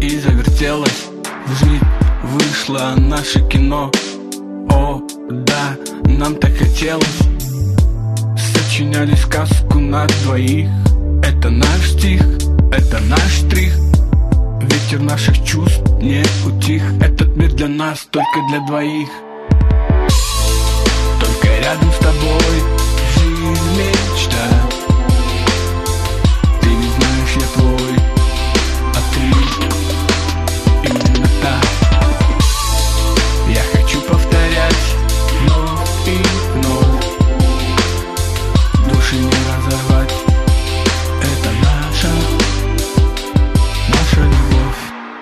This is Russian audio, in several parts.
и завертелась. В жизнь вышло наше кино. О, да, нам так хотелось. Сочиняли сказку на двоих. Это наш стих, это наш штрих. Ветер наших чувств не утих. Этот мир для нас, только для двоих. Только рядом с тобой жизнь мечта. Ты не знаешь, я твой, а ты именно так. Я хочу повторять вновь и вновь. Души не разорвать. Это наша любовь.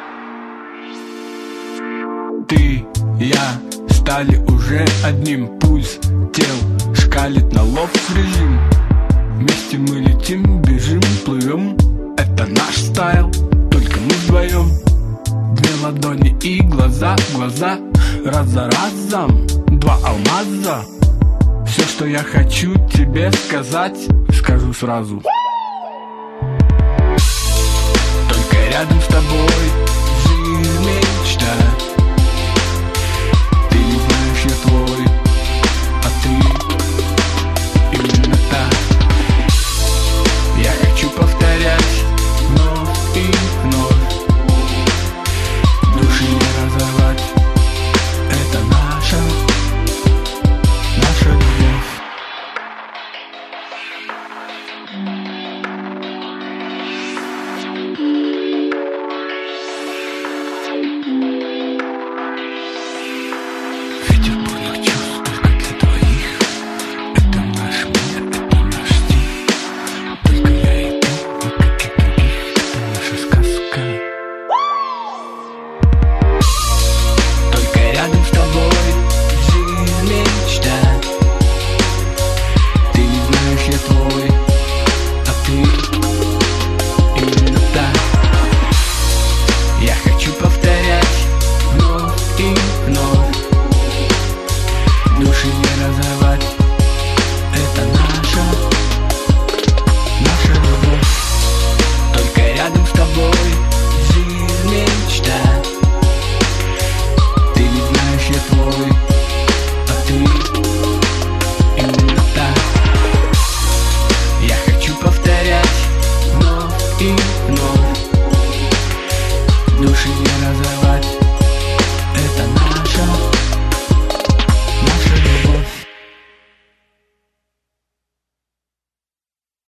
Ты, я стали уже одним. Пульс тел шкалит на лов-режим. Вместе мы летим, бежим, плывем. Это наш стайл, только мы вдвоем. Две ладони и глаза в глаза. Раз за разом, два алмаза. Все, что я хочу тебе сказать, скажу сразу. Только рядом с тобой